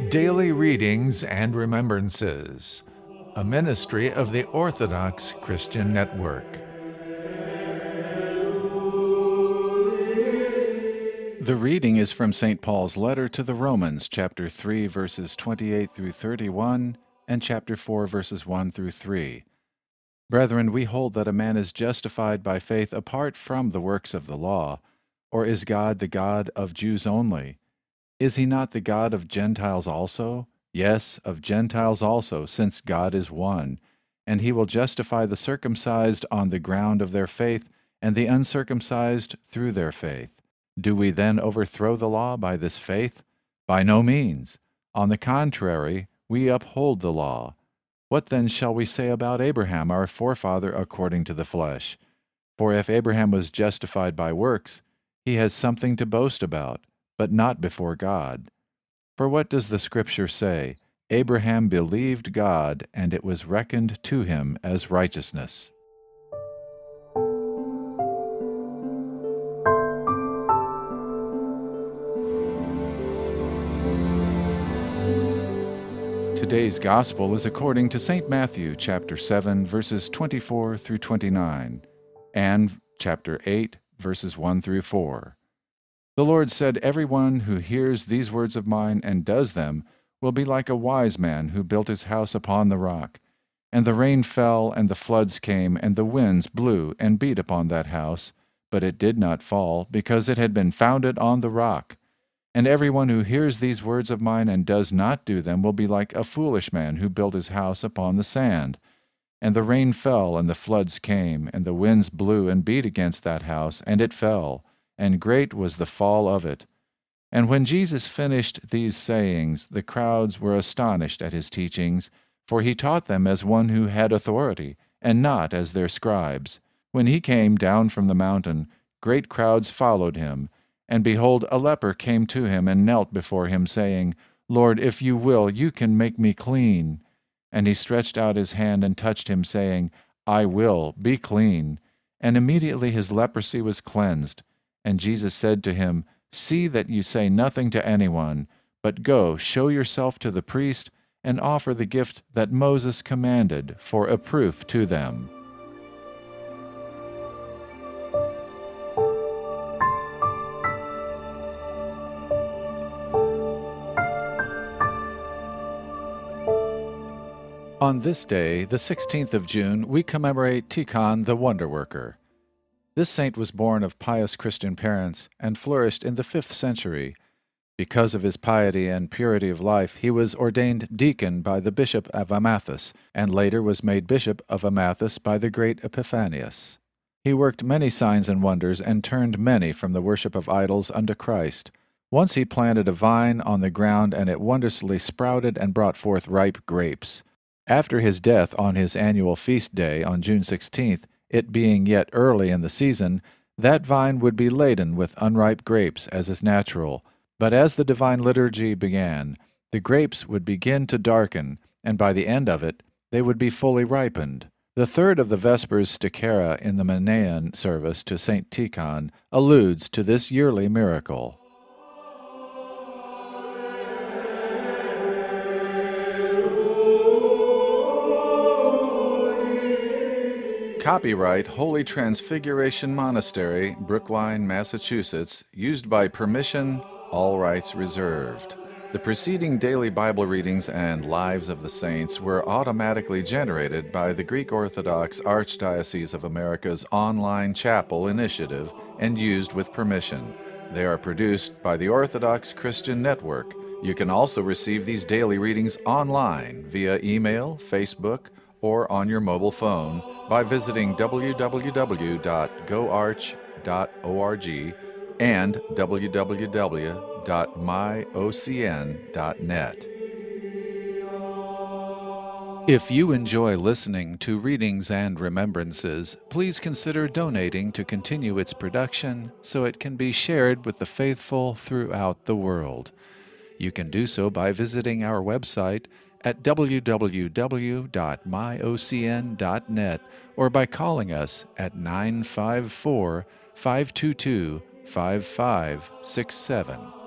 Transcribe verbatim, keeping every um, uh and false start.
Daily Readings and Remembrances, a ministry of the Orthodox Christian Network. The reading is from Saint Paul's letter to the Romans, chapter three, verses twenty-eight through thirty-one, and chapter four, verses one through three. Brethren, we hold that a man is justified by faith apart from the works of the law. Or is God the God of Jews only? Is he not the God of Gentiles also? Yes, of Gentiles also, since God is one. And he will justify the circumcised on the ground of their faith, and the uncircumcised through their faith. Do we then overthrow the law by this faith? By no means. On the contrary, we uphold the law. What then shall we say about Abraham, our forefather according to the flesh? For if Abraham was justified by works, he has something to boast about, but not before God. For what does the Scripture say? Abraham believed God, and it was reckoned to him as righteousness. Today's Gospel is according to Saint Matthew, chapter seven, verses twenty-four through twenty-nine, and chapter eight, verses one through four. The Lord said, "Everyone who hears these words of mine and does them will be like a wise man who built his house upon the rock. And the rain fell, and the floods came, and the winds blew and beat upon that house, but it did not fall, because it had been founded on the rock. And everyone who hears these words of mine and does not do them will be like a foolish man who built his house upon the sand. And the rain fell, and the floods came, and the winds blew and beat against that house, and it fell, and great was the fall of it. And when Jesus finished these sayings, the crowds were astonished at his teachings, for he taught them as one who had authority, and not as their scribes. When he came down from the mountain, great crowds followed him. And behold, a leper came to him and knelt before him, saying, Lord, if you will, you can make me clean. And he stretched out his hand and touched him, saying, I will, be clean. And immediately his leprosy was cleansed. And Jesus said to him, See that you say nothing to anyone, but go, show yourself to the priest, and offer the gift that Moses commanded for a proof to them. On this day, the sixteenth of June, we commemorate Tikhon the Wonder Worker. This saint was born of pious Christian parents and flourished in the fifth century. Because of his piety and purity of life, he was ordained deacon by the bishop of Amathus, and later was made bishop of Amathus by the great Epiphanius. He worked many signs and wonders and turned many from the worship of idols unto Christ. Once he planted a vine on the ground, and it wondrously sprouted and brought forth ripe grapes. After his death on his annual feast day on June sixteenth, it being yet early in the season, that vine would be laden with unripe grapes, as is natural. But as the divine liturgy began, the grapes would begin to darken, and by the end of it, they would be fully ripened. The third of the Vespers Stichera in the Manaean service to Saint Tikhon alludes to this yearly miracle. Copyright Holy Transfiguration Monastery, Brookline, Massachusetts, used by permission, all rights reserved. The preceding daily Bible readings and Lives of the Saints were automatically generated by the Greek Orthodox Archdiocese of America's online chapel initiative and used with permission. They are produced by the Orthodox Christian Network. You can also receive these daily readings online via email, Facebook, or on your mobile phone by visiting w w w dot go arch dot org and w w w dot my o c n dot net. If you enjoy listening to Readings and Remembrances, please consider donating to continue its production so it can be shared with the faithful throughout the world. You can do so by visiting our website at w w w dot my o c n dot net or by calling us at nine five four, five two two, five five six seven.